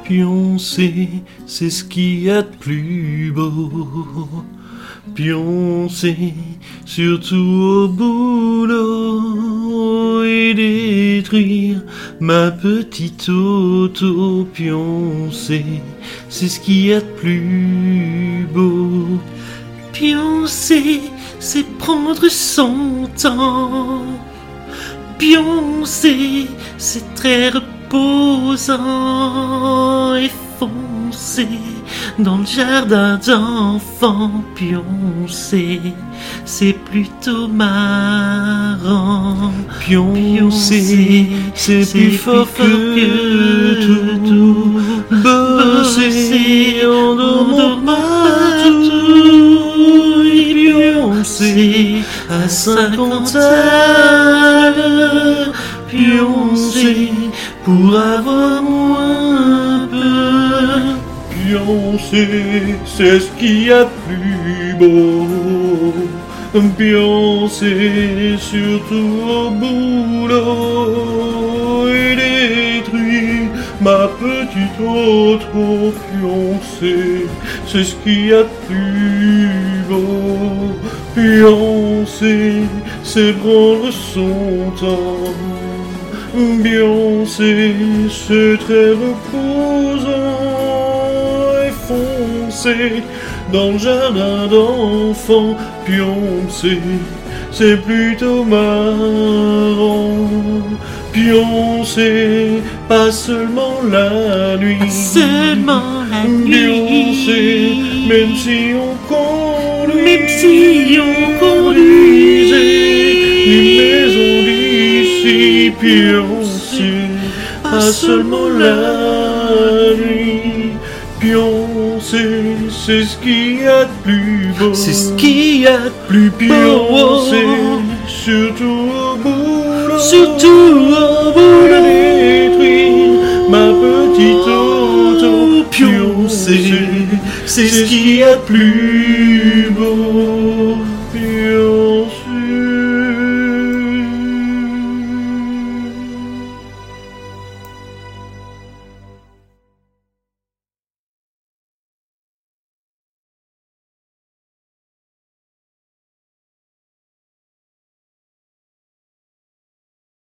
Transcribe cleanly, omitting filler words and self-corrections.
Pioncer, c'est ce qu'il y a de plus beau. Pioncer, surtout au boulot, et détruire ma petite auto. Pioncer, c'est ce qu'il y a de plus beau. Pioncer, c'est prendre son temps. Pioncer, c'est très reposant. Et foncer dans le jardin d'enfants. Pioncer, c'est plutôt marrant. Pioncer, c'est plus fort que tout. Bosser en dormant partout. Pioncer à 50 heures. Pioncer pour avoir moins peur. Pioncer, c'est ce qu'il y a de plus beau. Pioncer, surtout au boulot, et détruire ma petite auto. Pioncer, c'est ce qu'il y a de plus beau. Pioncer, c'est prendre son temps. Pioncer, c'est très reposant. Et foncer dans le jardin d'enfants. Pioncer, c'est plutôt marrant. Pioncer, pas seulement la nuit. Seulement la Pioncer, nuit. même si on conduit. Même si on conduisait une maison d'ici. Pioncer, pas seulement la nuit. Pioncer, c'est ce qu'il y a de plus beau. C'est ce qu'il y a de plus Pioncer, beau. surtout au boulot. Surtout au boulot. Détruire ma petite auto. Pioncer, c'est ce qu'il y a de plus beau.